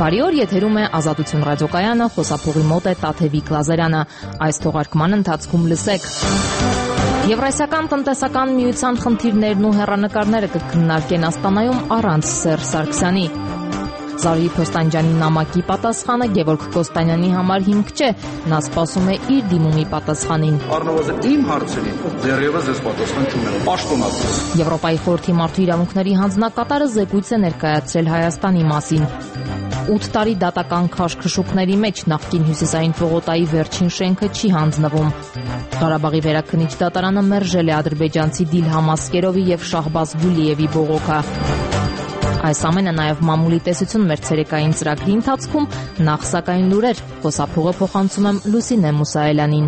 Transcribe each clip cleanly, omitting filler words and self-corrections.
Բարի օր, եթերում է Ազատություն ռադիոկայանը, խոսափողի մոտ է Տաթևիկ Լազարյանը։ Այս թողարկման ընթացքում լսեք. Եվրասիական տնտեսական միության խնդիրներն ու հեռանկարները կքննարկեն Աստանայում առանց Սերժ Սարգսյանի։ Զարուհի Փոստանջյանի նամակի պատասխանը Գևորգ Կոստանյանի համար հիմք չէ, նա սպասում է իր դիմումի պատասխանին։ Առնվազն իմ հարցերին դեռևս ես պատասխան չունեմ, պաշտոնապես։ Եվրոպայի խորհրդի մարդու իրավունքների հանձնակատարը զեկույց է ներկայացրել Հայաստանի մասին։ 8 տարի դատական քաշքշուկների մեջ նախկին Հյուսիսային պողոտայի վերջին շենքը չի հանձնվում։ Ղարաբաղի վերաքննիչ դատարանը մերժել է ադրբեջանցի Դիլհամ Ասկերովի եւ Շահբազ Գուլիևի բողոքը։ Այս ամենը նաև մամուլի տեսություն մեր ցերեկային ծրագրի ընթացքում, նախ սակայն լուրեր, խոսափողը փոխանցում եմ Լուսինե Մուսայելյանին։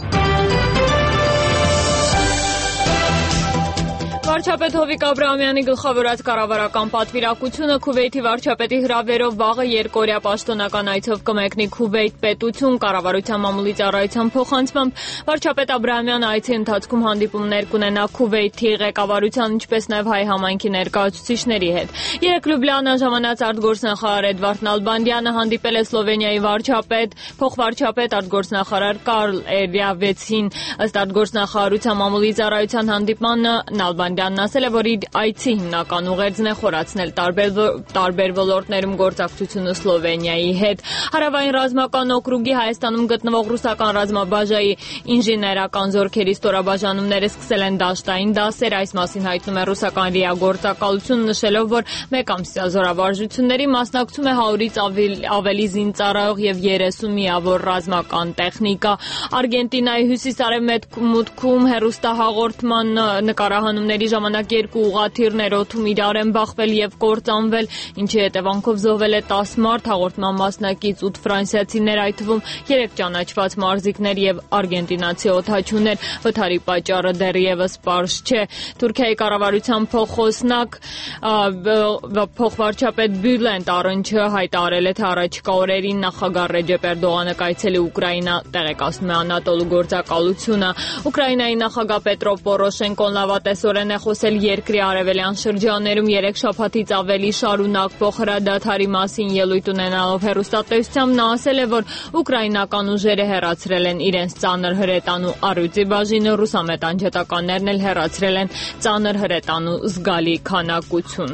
Վարչապետ Հովիկ Աբրահամյանի գլխավորած կառավարական պատվիրակությունը Քուվեյթի վարչապետի հրավերով վաղը երկօրյա պաշտոնական այցով կմեկնի Քուվեյթ պետություն կառավարության մամուլի ծառայության փոխանցմամբ վարչապետ Աբրահամյանը այցի ընթացքում հանդիպումներ կունենա Քուվեյթի ղեկավարության, ինչպես նաև հայ համայնքի ներկայացուցիչների հետ։ Երեկ Լյուբլիանա ժամանած արտգործնախարար Էդվարդ Նալբանդյանը հանդիպել է Սլովենիայի վարչապետ, փոխվարչապետ արտգործնախարար Կարլ Էրյավեցին։ Ըստ արտգործնախարարության մամուլի ծառայության հանդիպմանը Նալբանդյանն ասել է, որ իր այցի հիմնական ուղերձն է խորացնել տարբեր ոլորտներում գործակցությունը Սլովենիայի հետ։ Հարավային ռազմական օկրուգի Հայաստանում գտնվող ռուսական ռազմաբաժայի ինժեներական զորքերի ստորաբաժանումները սկսել են դաշտային դասեր, այս մասին հայտնում է ռուսական ՌԻԱ գործակալություն, նշելով, որ մեկ ամսյա զորավարժությունների մասնակցում է 100-ից ավելի զինծառայող եւ 30 միավոր ռազմական տեխնիկա։ Արգենտինայի հյուսիս-արևմուտքում հեռուստահաղորդման նկարահանումների ժամանակ 2 ուղղաթիռներ օդում իրար են բախվել եւ կործանվել, ինչի հետևանքով զոհվել է 10 մարդ, հաղորդման մասնակից 8 ֆրանսիացիներ, այդ թվում 3 ճանաչված մարզիկներ եւ արգենտինացի օդաչուներ։ Վթարի պատճառը դեռևս պարզ չէ։ Թուրքիայի կառավարության փոխոսնակ փոխվարչապետ Բյուլենտ Արընչը հայտարարել է, թե առաջիկա օրերին նախագահ Ռեջեփ Էրդողանը կայցելի Ուկրաինա, տեղեկացնում է Անատոլու գործակալությունը։ Ուկրաինայի նախագահ Պետրո Պորոշենկոն լավատեսորեն է խոսել երկրի արևելյան շրջաններում 3 շաբաթից ավելի շարունակվող հրադադարի մասին ելույթ ունենալով հեռուստատեսությամբ նա ասել է, որ ուկրաինական ուժերը հեռացրել են իրենց ծանր հրետանու առյուծի բաժինը, ռուսամետ անջատականներն էլ հեռացրել են ծանր հրետանու զգալի քանակություն։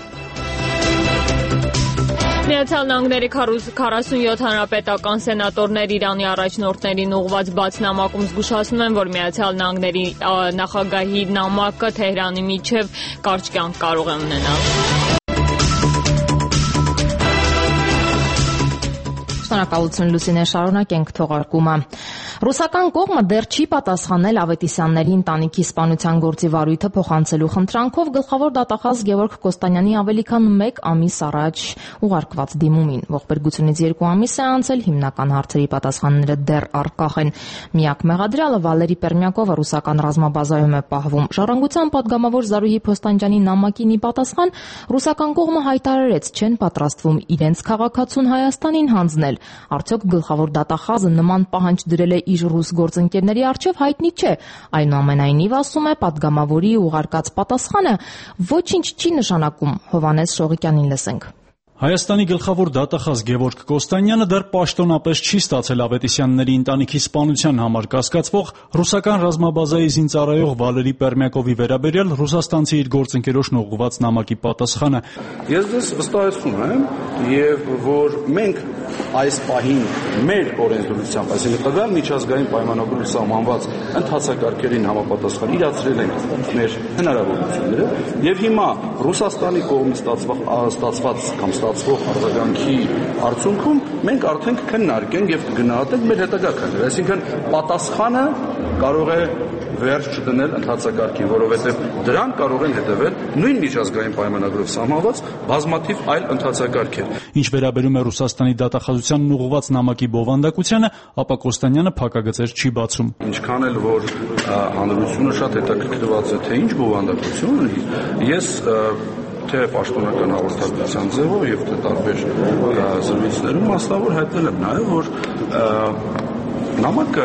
Միացյալ Նահանգների 47 հանրապետական սենատորներ Իրանի առաջնորդներին ուղղված բաց նամակում զգուշացնում են, որ Միացյալ Նահանգների նախագահի նամակը Թեհրանի միջև կարճ կյանք կարող է ունենալ։ Շնորհակալություն Լուսինե, շարունակենք թողարկումը։ Ռուսական կողմը դեռ չի պատասխանել Ավետիսյանների ընտանիքի սպանության գործի վարույթը փոխանցելու խնդրանքով գլխավոր դատախազ Գևորգ Կոստանյանի ավելի քան 1 ամիս առաջ ուղարկված դիմումին։ Ողբերգությունից 2 ամիս է անցել, հիմնական հարցերի պատասխանները դեռ առկախ են։ Միակ մեղադրյալը Վալերի Պերմյակովը ռուսական ռազմաբազայում է պահվում։ Ժառանգության պատգամավոր Զարուհի Փոստանջյանի նամակին ի պատասխան ռուսական կողմը հայտարարեց, չեն պատրաստվում իրենց քաղաքացուն Հայաստանին հանձնել։ Արդյոք գլխավոր դատախազը նման պահանջ դրել է իր ռուս գործընկերների առջև, հայտնի չէ։ Այնուամենայնիվ, ասում է, պատգամավորի ուղարկած պատասխանը ոչինչ չի նշանակում։ Հովհաննես Շողիկյանին լսենք։ Հայաստանի գլխավոր դատախազ Գևորգ Կոստանյանը դեռ պաշտոնապես չի ստացել Ավետիսյանների ընտանիքի սպանության համար կասկածվող ռուսական ռազմաբազայի զինծառայող Վալերի Պերմյակովի վերաբերյալ ռուսաստանցի իր գործընկերոջն ուղղված նամակի պատասխանը։ Ես դες վստահեցնում եմ, եւ որ մենք այս պահին մեր օրենսդրությամբ, այսինքն տվյալ միջազգային պայմանագրով սահմանված ընթացակարգերին համապատասխան իրացրել ենք մեր հնարավորությունները եւ հիմա Ռուսաստանի կողմից ստացված կամ ստացվող արձագանքի արդյունքում մենք արդեն կքննարկենք եւ կգնահատենք մեր հետագա քայլերը, այսինքն պատասխանը կարող է վերջ չդնել ընթացակարգին, որովհետև դրան կարող են հետևել նույն միջազգային պայմանագրով սահմանված բազմաթիվ այլ ընթացակարգեր։ Ինչ վերաբերում է Ռուսաստանի դատախազությանն ուղղված նամակի բովանդակությանը, ապա Կոստանյանը փակագծեր չի բացում։ Ինչքան էլ որ հանրությունը շատ հետաքրքրված է, թե ինչ բովանդակություն ունի, ես թե պաշտոնական հաղորդակցության ձևով եւ թե տարբեր զրույցներում մասնավոր հայտնել եմ նաեւ, որ նամակը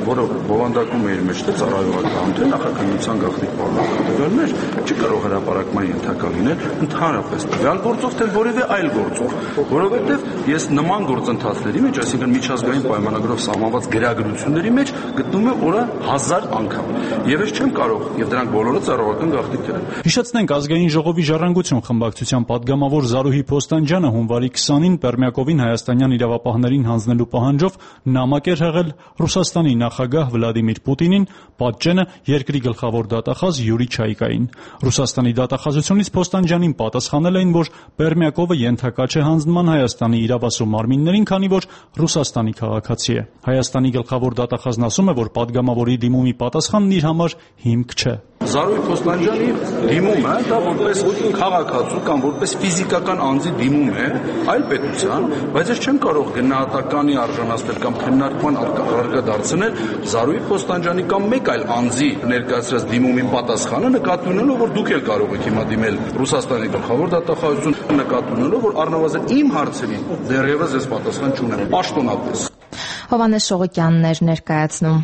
որը բովանդակում է իր մեջ թե ծառայողական, թե նախաքննության գաղտնիք պարունակատեղյալներ, չի կարող հրապարակման ենթակա լինել ընդհանրապես տվյալ գործով, թե որևէ այլ գործով, որովհետև ես նման գործընթացների մեջ, այսինքն միջազգային պայմանագրով սահմանված գրագրությունների մեջ գտնում եմ օրը 1000 անգամ։ Եվ ես չեմ կարող, եւ դրանք բոլորը ծառայողական գաղտնիքներ են։ Հիշեցնենք, Ազգային ժողովի ժառանգություն խմբակցության падգամավոր Զարուհի Փոստանջյանը հունվարի 20-ին Պերմյակովին հայաստանյան իրավապահներին հանձնելու պահանջով նամակ էր հղել Ռուսաստանի նախագահ Վլադիմիր Պուտինին, պատճենը երկրի գլխավոր դատախազ Յուրի Չայկային։ Ռուսաստանի դատախազությունից Փոստանջյանին պատասխանել էին, որ Պերմյակովը ենթակա չէ հանձնման Հայաստանի իրավասու մարմիններին, քանի որ Ռուսաստանի քաղաքացի է։ Հայաստանի գլխավոր դատախազն ասում է, որ падգամավորի դիմումի պատասխանն իր համար հիմք չէ։ Զարուհի Փոստանջյանի դիմումը դա որպես քաղաքացու կամ որպես ֆիզիկական անձի դիմում է այլ պետության, բայց ես չեմ կարող գնահատականի արժանացնել կամ քննարկման առարկա դարձնել Զարուհի Փոստանջյանի կամ մեկ այլ անձի ներկայացրած դիմումի պատասխանը, նկատի ունենալով, որ դուք էլ կարող եք հիմա դիմել Ռուսաստանի գլխավոր դատախազություն, նկատի ունենալով, որ առնվազն իմ հարցերին դեռևս ես պատասխան չունեմ, պաշտոնապես։ Հովհաննես Շողոկյանն էր ներկայացնում։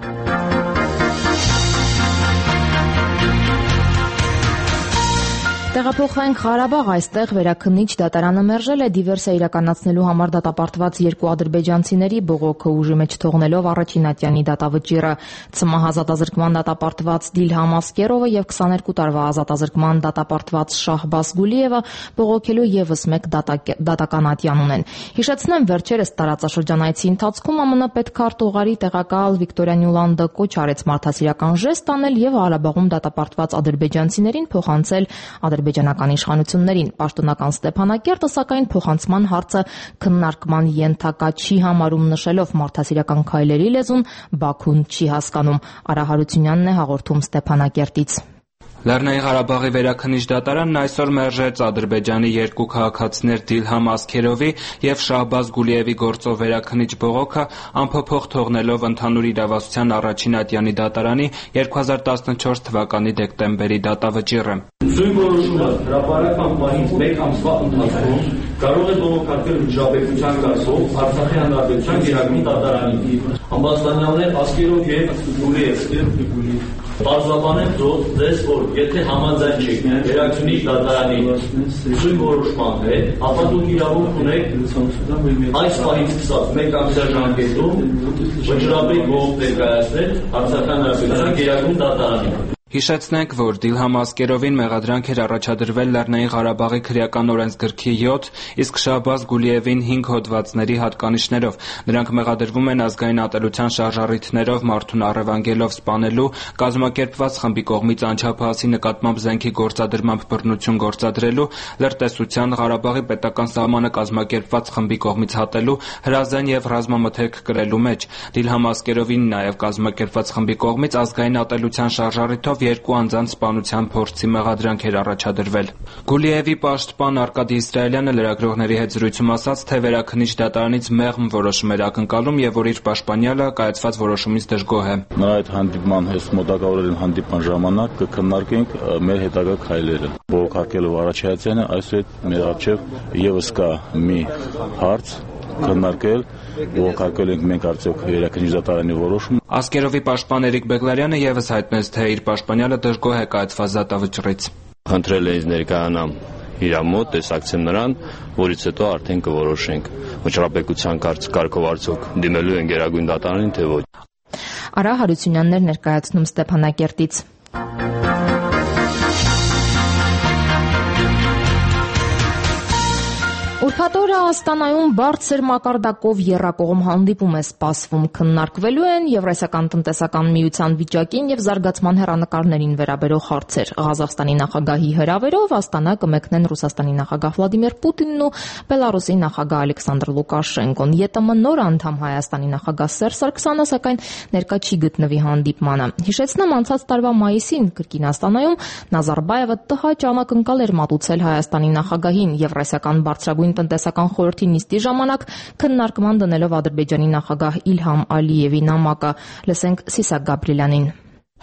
Տեղափոխվենք Ղարաբաղ, այստեղ վերաքննիչ դատարանը մերժել է դիվերսիա իրականացնելու համար դատապարտված երկու ադրբեջանցիների բողոքը ուժի մեջ թողնելով առաջին ատյանի դատավճիռը։ ՑՄՀ ազատազրկման դատապարտված Դիլհամ Ասկերովը եւ 22 տարվա ազատազրկման դատապարտված Շահբազ Գուլիևը բողոքելու եւս մեկ դատական ատյան ունեն։ Հիշեցնեմ, վերջերս տարածաշրջանայցի ընթացքում ԱՄՆ պետքարտուղարի տեղակալ Վիկտորիա Նյուլանդը կոչ արեց մարդասիրական ժեստ անել եւ Ղարաբաղում դատապարտված ադրբեջանցիներին փոխանցել ադրբեջանական իշխանություններին։ Պաշտոնական Ստեփանակերտը սակայն փոխանցման հարցը քննարկման ենթակա չի համարում, նշելով մարդասիրական քայլերի լեզուն Բաքուն չի հասկանում։ Արա Հարությունյանն է հաղորդում Ստեփանակերտից։ Լեռնային Ղարաբաղի վերաքննիչ դատարանն այսօր մերժեց Ադրբեջանի երկու քաղաքացիներ Դիլհամ Ասքերովի եւ Շահբազ Գուլիևի գործով վերաքննիչ բողոքը անփոփոխ թողնելով ընդհանուր իրավասության առաջին ատյանի դատարանի 2014 թվականի դեկտեմբերի դատավճիռը։ Զույգ որոշումը հրապարակման պահից մեկ ամսվա ընթացքում կարող է բողոքարկել վիճաբեկության կազմով Արցախի հանրապետության գերագույն դատարանի։ Ամբաստանյաններ Ասկերով եւ Գուլիև Պարզաբանեմ ձեզ, որ եթե համաձայն չեք վերաքննիչ դատարանի զույգ որոշման հետ, ապա դուք իրավունք ունեք այս պահից սկսած մեկ ամսյա ժամկետում վճռաբեկ բողոք ներկայացնել Արցախի հանրապետության գերագույն դատարանին։ Հիշեցնենք, որ Դիլհամ Ասկերովին մեղադրանք էր առաջադրվել Լեռնային Ղարաբաղի քրեական օրենսգրքի 7, իսկ Շահբազ Գուլիևին 5 հոդվածների հատկանիշներով։ Նրանք մեղադրվում են ազգային ատելության շարժառիթներով մարդուն առևանգելով սպանելու, կազմակերպված խմբի կողմից անչափահասի նկատմամբ զենքի գործադրմամբ բռնություն գործադրելու, լրտեսության, Ղարաբաղի պետական սահմանը կազմակերպված խմբի կողմից հատելու, հրազեն եւ ռազմամթերք կրելու մեջ։ Դիլհամ Ասկերովին նաեւ կազմակերպված խմբի կողմից ազգային ատելության շարժառիթով երկու անձանց սպանության փորձի մեղադրանք էր առաջադրվել։ Գուլիևի պաշտպան Արկադի Իսրայելյանը լրագրողների հետ զրույցում ասաց, թե վերաքննիչ դատարանից մեղմ որոշում էր ակնկալում եւ որ իր պաշտպանյալը կայացված որոշումից դժգոհ է։ Նրա այդ հանդիպման հետ մոտակայորեն հանդիպման ժամանակ կքննարկենք մեր հետագա քայլերը։ Բողոքարկելով առաջայցյանը, այսուհետ մեր առջև եւս կա մի հարց քննարկել, բողոքարկել ենք մենք արդյոք վերաքննիչ դատարանի որոշում։ Ասկերովի պաշտպան Էրիկ Բեգլարյանը եւս հայտնեց, թե իր պաշտպանյալը դժգոհ է կայացված դատավճռից։ Խնդրել է ինձ ներկայանամ իր մոտ, տեսակցեմ նրան, որից հետո արդեն կորոշենք վճռաբեկության կարգով արդյոք դիմելու են գերագույն դատարանին, թե ոչ։ Արա Հարությունյանն էր ներկայացնում Ստեփանակերտից։ Ուրբաթ օրը Աստանայում բարձր մակարդակով եռակողմ հանդիպում է սպասվում, քննարկվելու են Եվրասիական տնտեսական միության վիճակին եւ զարգացման հեռանկարներին վերաբերող հարցեր։ Ղազախստանի նախագահի հրավերով Աստանա կմեկնեն Ռուսաստանի նախագահ Վլադիմիր Պուտինն ու Բելարուսի նախագահ Ալեքսանդր Լուկաշենկոն։ ԵՏՄ նոր անդամ Հայաստանի նախագահ Սերժ Սարգսյանը սակայն ներկա չի գտնվի հանդիպմանը։ Հիշեցնեմ, անցած տարվա մայիսին կրկին Աստանայում Նազարբաևը տհաճ անակնկալ էր մատուցել Հայաստանի նախագահին Եվրասիական բարձրագույն տնտեսական խորհրդի նիստի ժամանակ քննարկման դնելով Ադրբեջանի նախագահ Իլհամ Ալիևի նամակը։ Լսենք Սիսակ Գաբրիելյանին։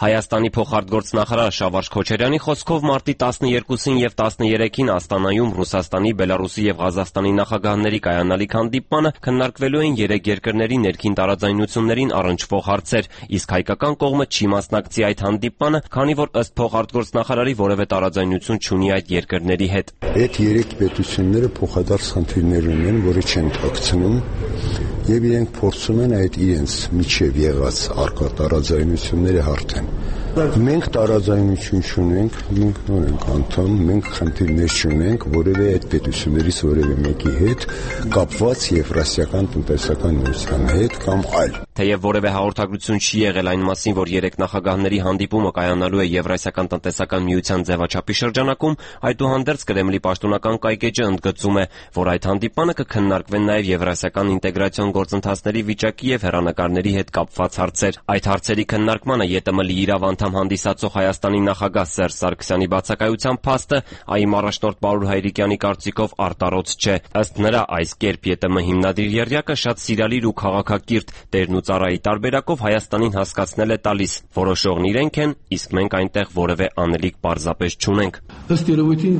Հայաստանի փոխարտգործնախարար Շավարժ Քոչարյանի խոսքով մարտի 12-ին եւ 13-ին Աստանայում Ռուսաստանի, Բելարուսի եւ Ղազախստանի նախագահների կայանալիք հանդիպմանը քննարկվելու են 3 երկրների ներքին տարաձայնություններին առնչվող հարցեր, իսկ հայկական կողմը չի մասնակցի այդ հանդիպմանը, քանի որ ըստ փոխարտգործնախարարի որևէ տարաձայնություն չունի այդ երկրների հետ։ Այդ 3 պետությունները փոխադարձ խնդիրներ ունեն, որը չեն թաքցնում, եւ իրենք փորձում են այդ իրենց միջև եղած արկա տարաձայնությունները հարթեն։ Մենք տարաձայնություն չունենք, մենք նոր ենք անդամ, մենք խնդիրներ չունենք որևէ այդ պետություններից որևէ մեկի հետ կապված Եվրասիական տնտեսական միության հետ կամ այլ։ Թեև որևէ հաղորդագրություն չի եղել այն մասին, որ 3 նախագահների հանդիպումը կայանալու է Եվրասիական տնտեսական միության ձևաչափի շրջանակում, այդուհանդերձ Կրեմլի պաշտոնական կայքէջը ընդգծում է, որ այդ հանդիպանը կքննարկվեն նաև եվրասիական ինտեգրացիոն գործընթացների վիճակի եւ հեռանկարների հետ կապված հարցեր։ Այդ հարցերի քննարկմանը ԵՏՄ-ի իրավ անդամ հանդիսացող Հայաստանի նախագահ Սերժ Սարգսյանի բացակայության փաստը ԱԻՄ առաջնորդ Պարուլ Հայրիկյանի կարծիքով արտարոց չէ։ Ըստ նրա, այս կերպ ԵՏՄ հիմնադիր եռյակը շատ սիրալիր ու քաղաքակիրթ Տերն ու Ծառայի տարբերակով Հայաստանին հասկացնել է տալիս. որոշողն իրենք են, իսկ մենք այնտեղ որևէ անելիք պարզապես չունենք։ Ըստ երևույթին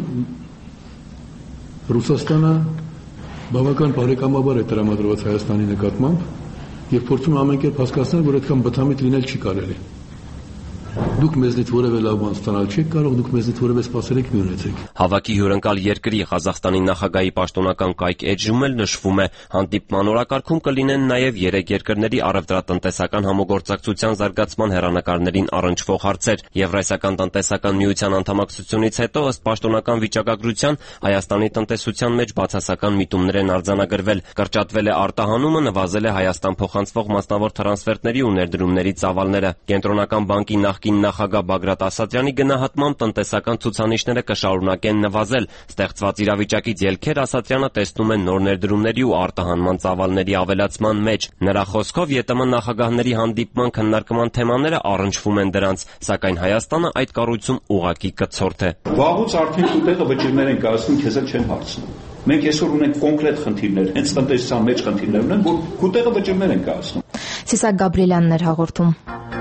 Ռուսաստանը բավական բարեկամաբար է տրամադրված Հայաստանի նկատմամբ եւ փորձում ամեն կերպ հասկացնել, որ այդքան բթամիտ լինել չի կարելի։ Դուք մեզնից որևէ լավ բան ստանալ չեք կարող, դուք մեզնից որևէ սպասելիք մի ունեցեք։ Հավաքի հյուրընկալ երկրի Ղազախստանի նախագահի պաշտոնական կայք էջում էլ նշվում է, հանդիպման օրակարգում կլինեն նաև 3 երկրների առևտրատնտեսական համագործակցության զարգացման հեռանկարներին առնչվող հարցեր։ Եվրասիական տնտեսական միության անդամակցությունից հետո ըստ պաշտոնական վիճակագրության Հայաստանի տնտեսության մեջ բացասական միտումներ են արձանագրվել, կրճատվել է արտահանումը, նվազել է Հայաստան փոխանցվող մասնավոր տրանսֆերտների ու ներդրումների ծավալները։ Կենտրոնական բանկի նախագահ Բագրատ Ասատրյանի գնահատմամբ տնտեսական ցուցանիշները կշարունակեն նվազել։ Ստեղծված իրավիճակից ելքեր Ասատրյանը տեսնում է նոր ներդրումների ու արտահանման ծավալների ավելացման մեջ։ Նրա խոսքով ԵՏՄ նախագահների հանդիպման քննարկման թեմաները առնչվում են դրանց, սակայն Հայաստանը այդ կառույցում ուղղակի կցորդ է։ Վաղուց արդեն ուտեղը վճիրներ են կայացնում, քեզ էլ չեն հարցնում։ Մենք այսօր ունենք կոնկրետ խնդիրներ, հենց տնտեսության մեջ խնդիրներ ունեն, որ ուտեղը վճիրներ են կայացնում։ Սիսակ Գաբրիելյանն էր հաղորդում։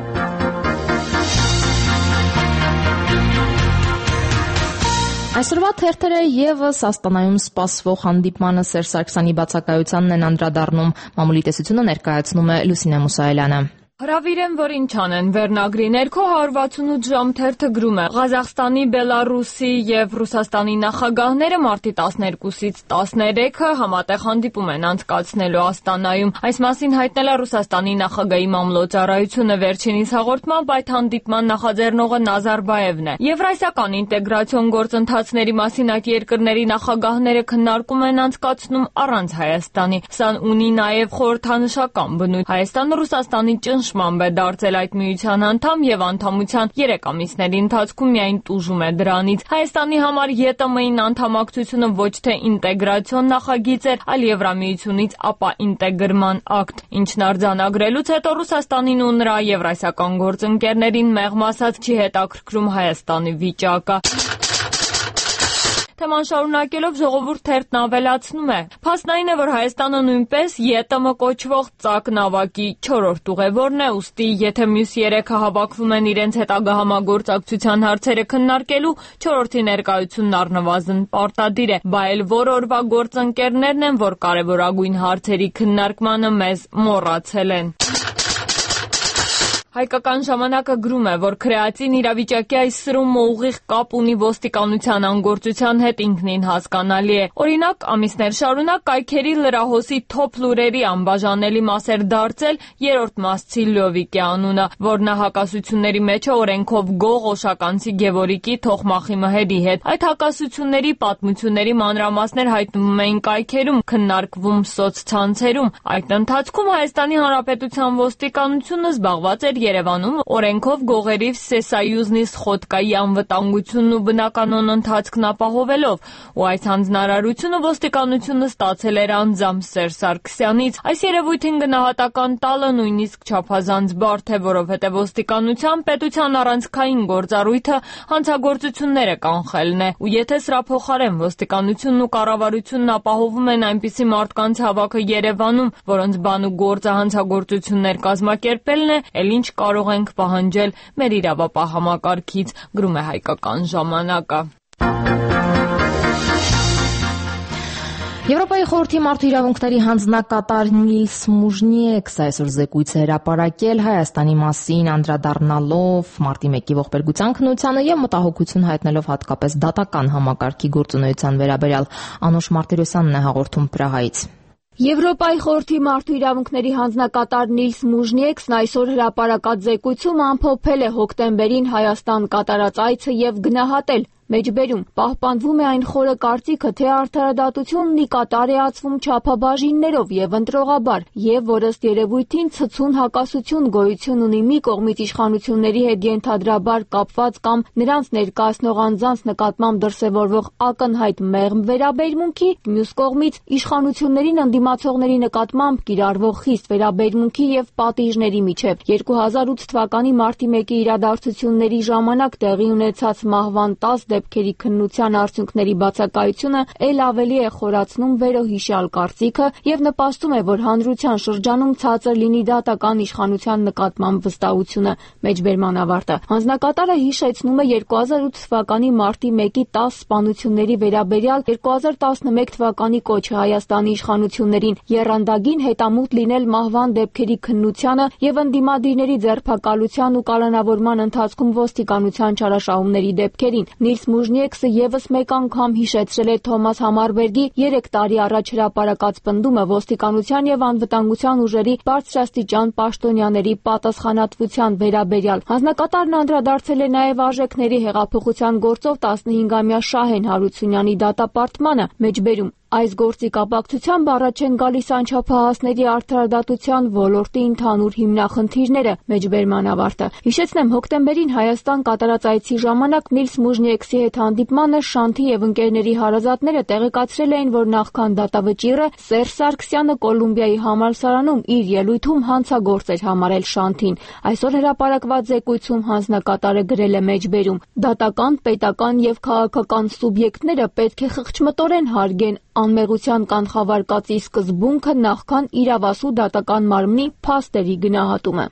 Այսօրվա թերթերը եւս Աստանայում սպասվող հանդիպմանը Սերժ Սարգսյանի բացակայությանն են անդրադառնում։ Մամուլի տեսությունը ներկայացնում է Լուսինե Մուսայելյանը։ Հրավիրեն, որ ինչ անեն, վերնագրի ներքո 168 ժամ թերթը գրում է. Ղազախստանի, Բելարուսի եւ Ռուսաստանի նախագահները մարտի 12-ից 13-ը համատեղ հանդիպում են անցկացնելու Աստանայում։ Այս մասին հայտնել է Ռուսաստանի նախագահի մամլոյցարայությունը վերջինիս հաղորդմամբ այդ հանդիպման նախաձեռնողը Նազարբաևն է։ Եվրասիական ինտեգրացիոն գործընթացների մասին այդ երկրների նախագահները քննարկում են անցկացնում առանց Հայաստանի։ Սա ունի նաեւ խորհրդանշական բնույթ։ Հայաստանը Ռուսաստանի ճնշմամբ է դարձել այդ միության անդամ եւ անդամության 3 ամիսների ընթացքում միայն տուժում է դրանից։ Հայաստանի համար ԵՏՄ-ին անդամակցությունը ոչ թե ինտեգրացիոն նախագիծ էր, այլ Եվրամիությունից ապա ինտեգրման ակտ, ինչն արձանագրելուց հետո Ռուսաստանին ու նրա եվրասիական գործընկերներին մեղմ ասած չի հետաքրքրում Հայաստանի վիճակը։ Թեման շարունակելով ժողովուրդ թերթն ավելացնում է. Փաստն այն է, որ Հայաստանը նույնպես ԵՏՄ կոչվող ԾԱԿ նավակի 4-րդ ուղևորն է, ուստի եթե մյուս 3-ը հավաքվում են իրենց հետագա համագործակցության հարցերը քննարկելու, 4-րդի ներկայությունն առնվազն պարտադիր է, բա էլ որ օրվա գործընկերներն են, որ կարևորագույն հարցերի քննարկմանը մեզ մոռացել են։ Հայկական ժամանակը գրում է, որ քրեատին իրավիճակի այս սրումը ուղիղ կապ ունի ոստիկանության անգործության հետ ինքնին հասկանալի է։ Օրինակ, ամիսներ շարունակ կայքերի լրահոսի թոփ լուրերի անբաժանելի մաս էր դարձել 3-րդ մասցի Լյովիկի անունը, որն հակասությունների մեջ է օրենքով գող օշականցի Գևորիկի Թոխմախի Մհերի հետ։ Այդ հակասությունների պատմությունների մանրամասներ հայտնվում էին կայքերում, քննարկվում սոցցանցերում։ Այդ ընթացքում Հայաստանի Հանրապետության ոստիկանությունը զբաղված էր Երևանում օրենքով գողերի Վսեսայուզնի Սխոդկայի անվտանգությունն ու բնականոն ընթացքն ապահովելով, ու այս հանձնարարությունը ոստիկանությունը ստացել էր անձամբ Սերժ Սարգսյանից։ Այս երևույթին գնահատական տալը նույնիսկ չափազանց բարդ է, որովհետև ոստիկանության պետության առանցքային գործառույթը հանցագործությունները կանխելն է, ու եթե սրա փոխարեն ոստիկանությունն ու կառավարությունն ապահովում են այնպիսի մարդկանց հավաքը Երևանում, որոնց բան ու գործը հանցագործություններ կազմակերպելն է, էլ ինչ կարող ենք պահանջել մեր իրավապահ համակարգից, գրում է Հայկական ժամանակը։ Եվրոպայի խորհրդի մարդու իրավունքների հանձնակատար Նիլս Մուժնիեքսը այսօր զեկույց է հրապարակել Հայաստանի մասին անդրադառնալով մարտի 1-ի ողբերգության քննությանը եւ մտահոգություն հայտնելով հատկապես դատական համակարգի գործունեության վերաբերյալ։ Անուշ Մարտիրոսյանն է հաղորդում Պրահայից։ Եվրոպայի խորհրդի մարդու իրավունքների հանձնակատար Նիլս Մուժնիեքսն այսօր հրապարակած զեկույցում ամփոփել է հոկտեմբերին Հայաստան կատարած այցը եւ գնահատել մեջբերում պահպանվում է այն խորը կարծիքը, թե արդարադատությունն ի կատար է ածվում չափաբաժիններով եւ ընտրողաբար, եւ որ ըստ երևույթին ցցուն հակասություն գոյություն ունի մի կողմից իշխանությունների հետ ենթադրաբար կապված կամ նրանց ներկայացնող անձանց նկատմամբ դրսևորվող ակնհայտ մեղմ վերաբերմունքի, մյուս կողմից իշխանություններին ընդդիմացողների նկատմամբ կիրառվող խիստ վերաբերմունքի եւ պատիժների միջեւ 2008 թվականի մարտի 1-ի իրադարձությունների ժամանակ տեղի ունեցած մահվան 10 դեպքերի քննության արդյունքների բացակայությունը ել ավելի է խորացնում վերոհիշյալ կարծիքը եւ նպաստում է, որ հանրության շրջանում ցածր լինի դատական իշխանության նկատմամբ վստահությունը։ Մեջբերման ավարտը։ Հանձնակատարը հիշեցնում է 2008 թվականի մարտի 1-ի 10 սպանությունների վերաբերյալ 2011 թվականի կոչը Հայաստանի իշխանություններին եռանդագին հետամուտ լինել մահվան դեպքերի քննությանը եւ ընդդիմադիրների ձերբակալության ու կալանավորման ընթացքում ոստիկանության չարաշահումների դեպքերին։ Նիլս Մուժնիեքսը եւս մեկ անգամ հիշեցրել է Թոմաս Համարբերգի 3 տարի առաջ հրապարակած պնդումը ոստիկանության եւ անվտանգության ուժերի բարձրաստիճան պաշտոնյաների պատասխանատվության վերաբերյալ։ Հանձնակատարն անդրադարձել է նաեւ արժեքների հեղափոխության գործով 15-ամյա Շահեն Հարությունյանի դատապարտմանը, մեջբերում այս գործի կապակցությամբ առաջ են գալիս անչափահասների արդարադատության ոլորտի ընդհանուր հիմնախնդիրները, մեջբերման ավարտը։ Հիշեցնեմ, հոկտեմբերին Հայաստան կատարած այցի ժամանակ Նիլս Մուժնիեքսի հետ հանդիպմանը Շանթի եւ ընկերների հարազատները տեղեկացրել էին, որ նախքան դատավճիռը Սերժ Սարգսյանը Կոլումբիայի համալսարանում իր ելույթում հանցագործ էր համարել Շանթին։ Այսօր հրապարակված զեկույցում հանձնակատարը գրել է մեջբերում. դատական, պետական եւ քաղաքական սուբյեկտները պետք է խղճմտորեն հարգեն անմեղության կանխավարկածի սկզբունքը նախքան իրավասու դատական մարմնի փաստերի գնահատումը։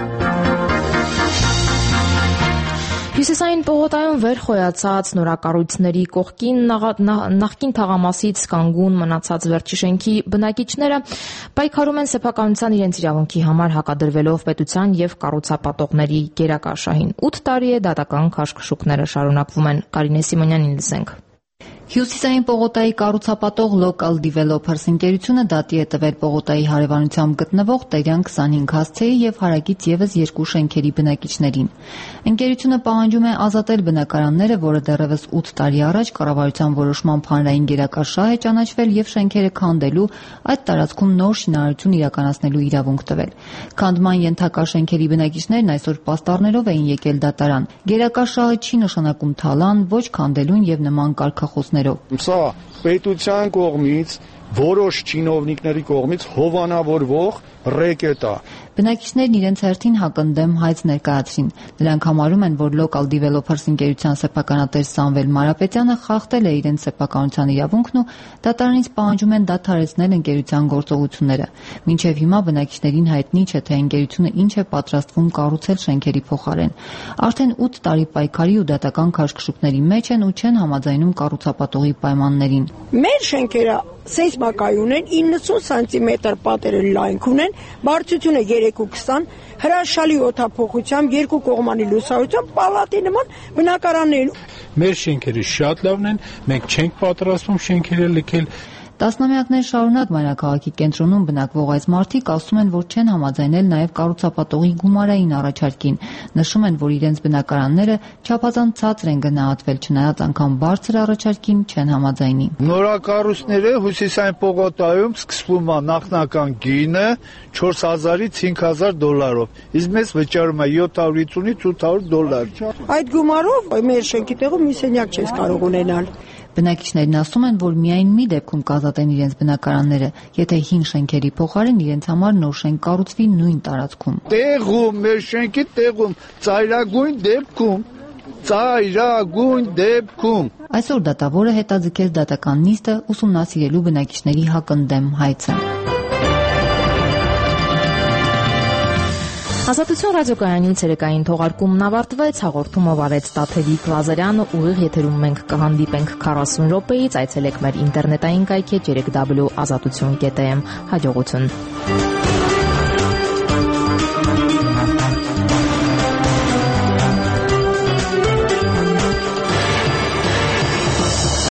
Հյուսիսային պողոտայում վերխոյացած նորակառույցների կողքին նախկին թաղամասից կանգուն մնացած վերջի շենքի բնակիչները պայքարում են սեփականության իրենց իրավունքի համար հակադրվելով պետության եւ կառուցապատողների գերակաշահին։ 8 տարի է դատական քաշքշուկները շարունակվում են։ Կարինե Սիմոնյանին լսենք։ Հյուսիսային պողոտայի կառուցապատող Local Developers ընկերությունը դատի է տվել պողոտայի հարևանությամբ գտնվող Տերյան 25 հասցեի եւ հարակից եւս 2 շենքերի բնակիչներին։ Ընկերությունը պահանջում է ազատել բնակարանները, որը դեռևս 8 տարի առաջ կառավարության որոշմամբ հանրային գերակաշահ է ճանաչվել եւ շենքերը քանդելու, այդ տարածքում նոր շինարարություն իրականացնելու իրավունք տվել։ Քանդման ենթակա շենքերի բնակիչներն այսօր պաստառներով էին եկել դատարան։ Գերակաշահը չի նշանակում թալան, ոչ քանդելուն եւ նման կարգախոսներ։ Սա պետության կողմից, որոշ չինովնիկների կողմից հովանավորվող ռեկետ է։ Բնակիչներն իրենց հերթին հակընդդեմ հայց ներկայացրին։ Նրանք համարում են, որ Local Developers ընկերության սեփականատեր Սամվել Մարապետյանը խախտել է իրենց սեփականության իրավունքն ու դատարանից պահանջում են դադարեցնել ընկերության գործողությունները։ Մինչև հիմա բնակիչներին հայտնի չէ, թե ընկերությունը ինչ է պատրաստվում կառուցել շենքերի փոխարեն։ Արդեն 8 տարի պայքարի ու դատական քաշքշուկների մեջ են ու չեն համաձայնում կառուցապատողի պայմաններին։ Մեր շենքերը սեյսմակայուն են, 90 սանտիմետր պատերը լայնք ունեն, բարձրությունը 3.20, հրաշալի օդափոխությամբ, 2 կողմանի լուսավորությամբ, պալատի նման բնակարաններ։ Մեր շենքերը շատ լավն են, մենք չենք պատրաստվում շենքերը լքել։ Տասնամյակներ շարունակ մայրաքաղաքի կենտրոնում բնակվող այս մարդիկ ասում են, որ չեն համաձայնել նաև կառուցապատողի գումարային առաջարկին։ Նշում են, որ իրենց բնակարանները չափազանց ցածր են գնահատվել, չնայած անգամ բարձր առաջարկին չեն համաձայնի։ Նորակառույցները Հյուսիսային պողոտայում սկսվում է նախնական գինը 4000-ից 5000 դոլարով, իսկ մեզ վճարում է 750-ից 800 դոլար։ Այդ գումարով մեր շենքի տեղում մի սենյակ չես կարող ունենալ։ Բնակիչներն ասում են, որ միայն մի դեպքում կազատեն իրենց բնակարանները, եթե հին շենքերի փոխարեն իրենց համար նոր շենք կառուցվի նույն տարածքում։ Տեղում, մեր շենքի տեղում, ծայրագույն դեպքում։ Այսօր դատավորը հետաձգեց դատական նիստը ուսումնասիրելու բնակիչների հակընդդեմ հայցը։ Ազատություն ռադիոկայանի ցերեկային թողարկումն ավարտվեց, հաղորդումով արեց Տաթևիկ Լազարյանը, ուղիղ եթերում մենք կհանդիպենք 40 րոպեից, այցելեք մեր ինտերնետային կայքեջ www.azatutyon.am, հաջողություն։